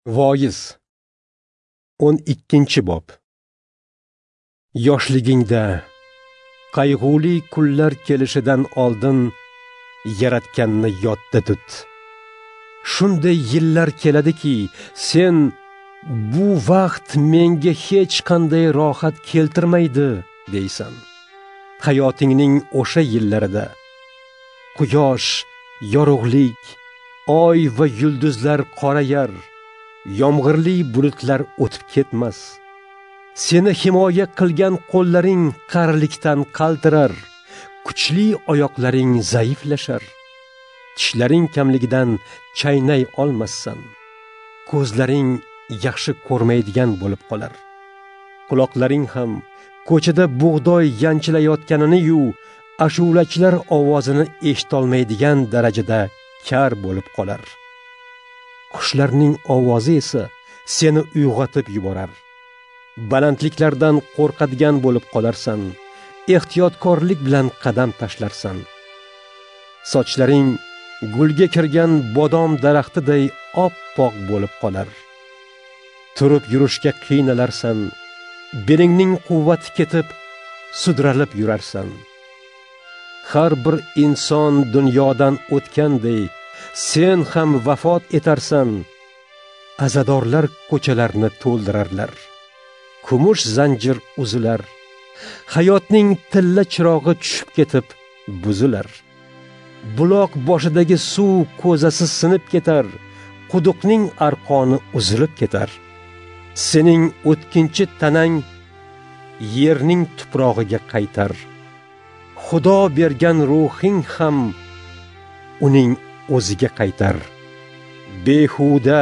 Voiz 12-bob. Yoshligingda qayg'uli kunlar kelishidan oldin yaratganni yodda tut. Shunday yillar keladiki, sen bu vaqt menga hech qanday rohat keltirmaydi deysan. Hayotingning o'sha yillarida quyosh, yorug'lik, oy va yulduzlar qorayar, yomg'irli bulutlar o'tib ketmas. Seni himoya qilgan qo'llaring qarilikdan qaltirar, kuchli oyoqlaring zaiflashar. Tishlaring kamligidan chaynay olmassan. Ko'zlaring yaxshi ko'rmaydigan bo'lib qolar. Quloqlaring ham ko'chada bug'doy yanchilayotganini-yu, ashulachilar ovozini eshitolmaydigan darajada kar bo'lib qolar. Qushlarning ovozi esa seni uyg'otib yuborar. Balandliklardan qo'rqadigan bo'lib qolarsan. Ehtiyotkorlik bilan qadam tashlarsan. Sochlaring gulga kirgan bodom daraxtiday oppoq bo'lib qolar. Turib yurishga qiynalarsan. Belingning quvvati ketib, sudralib yurarsan. Har bir inson dunyodan o'tganday, sen ham vafot etarsan. Azadorlar ko'chalarni to'ldirarlar. Kumush zanjir uzilar. Hayotning tilla chirog'i tushib ketib buzilar. Buloq boshidagi suv ko'zasi sinib ketar. Quduqning arqoni uzilib ketar. Sening o'tkinchi tanang yerning tuprog'iga qaytar. Xudo bergan ruhing ham uning o'ziga qaytar. Behuda,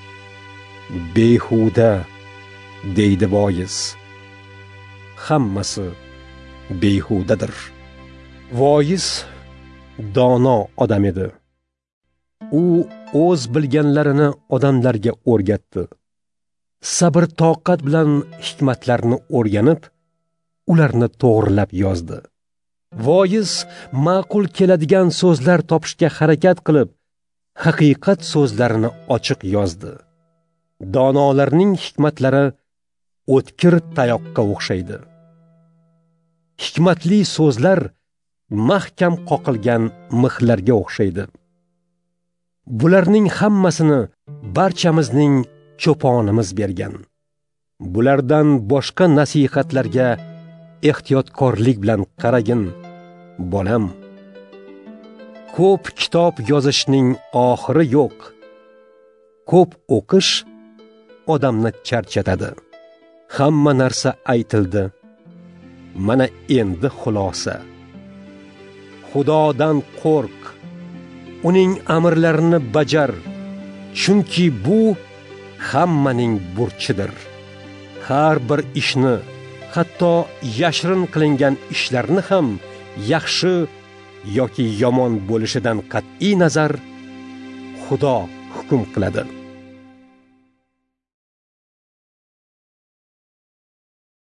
behuda deydi voiz. Hammasi behudadir. Voiz dono odam edi. U o'z bilganlarini odamlarga o'rgatdi. Sabr toqat bilan hikmatlarni o'rganib, ularni to'g'rilab yozdi. Voiz ma'qul keladigan so'zlar topishga harakat qilib, haqiqat so'zlarini ochiq yozdi. Donolarning hikmatlari o'tkir tayoqqa o'xshaydi. Hikmatli so'zlar mahkam qoqilgan mixlarga o'xshaydi. Bularning hammasini barchamizning cho'ponimiz bergan. Bulardan boshqa nasihatlarga ehtiyotkorlik bilan qaragin, bolam. Ko'p kitob yozishning oxiri yo'q. Ko'p o'qish odamni charchatadi. Hamma narsa aytildi. Mana endi xulosa. Xudodan qo'rq. Uning amrlarini bajar. Chunki bu hammaning burchidir. Har bir ishni, hatto yashirin qilingan ishlarni ham yaxshi yoki yomon bo'lishidan qat'iy nazar Xudo hukm qiladi.